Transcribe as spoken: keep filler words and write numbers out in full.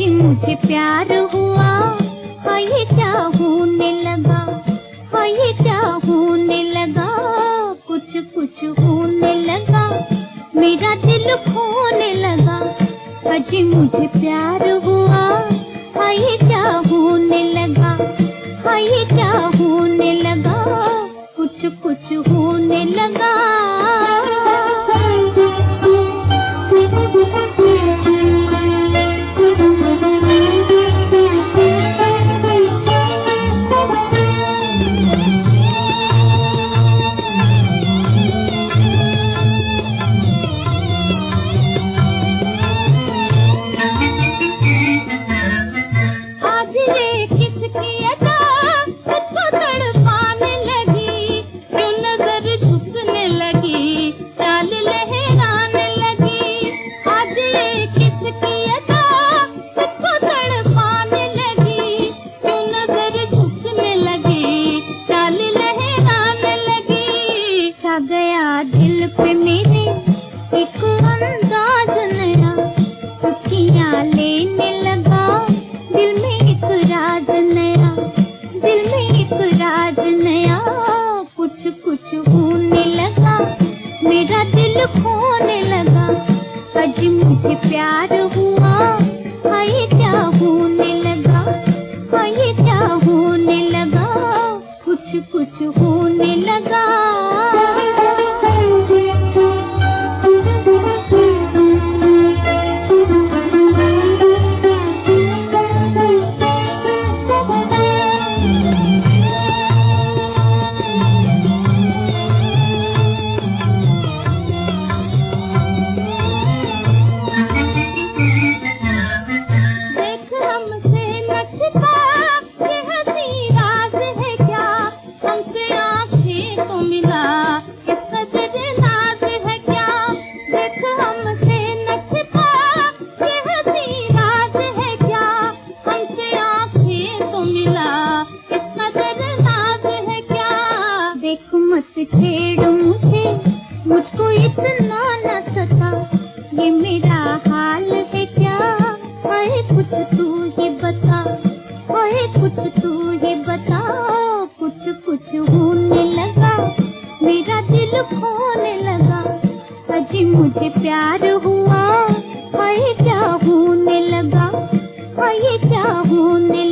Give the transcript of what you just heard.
अजी मुझे प्यार हुआ, हाँ ये क्या होने लगा, हाँ ये क्या होने लगा, कुछ कुछ होने लगा, मेरा दिल खोने लगा। अजी मुझे प्यार हुआ, हाँ ये क्या होने लगा, हाँ ये क्या होने लगा, कुछ कुछ होने लगा। दिल पे मेरे एक अंदाज नया, खुशियाँ लेने लगा, दिल में एक राज नया, दिल में एक राज नया, कुछ कुछ होने लगा, मेरा दिल खोने लगा। अजी मुझे प्यार हुआ, हाँ ये क्या होने लगा, हाँ ये क्या होने लगा, कुछ कुछ होने लगा। छेड़ मुझे, मुझको इतना न सता, ये मेरा हाल है क्या, हाय कुछ तू ही बता, हाय कुछ तू ही बता, कुछ कुछ होने लगा, मेरा दिल खोने लगा। अजी मुझे प्यार हुआ, हाय क्या होने लगा, हाय क्या होने